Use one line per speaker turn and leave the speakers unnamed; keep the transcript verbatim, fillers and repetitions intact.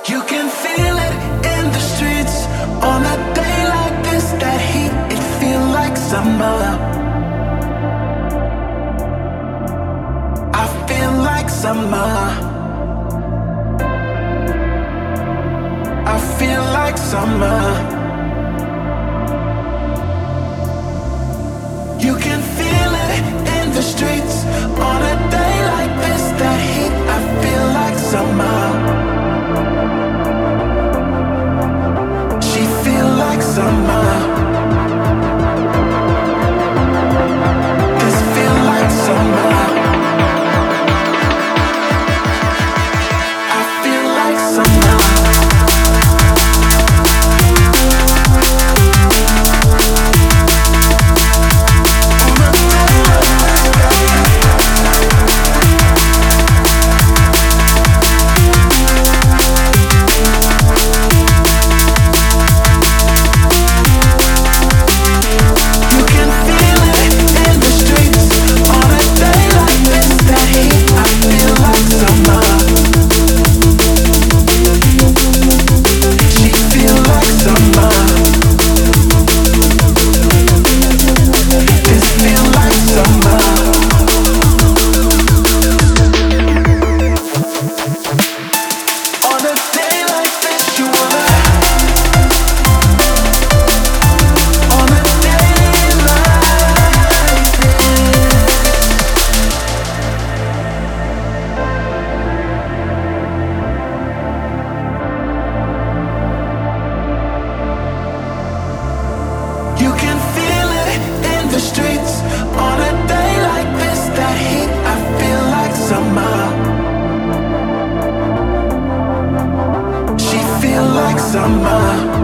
You can feel it in the streets on a day like this. That heat, it feel like summer. I feel like summer. I feel like summer. You can feel it in the streets on a day like this. That heat, I feel like summer. She feel like summer. This feel like summer. I feel like summer. You can feel it in the streets on a day like this. That heat, I feel like summer. She feel like summer.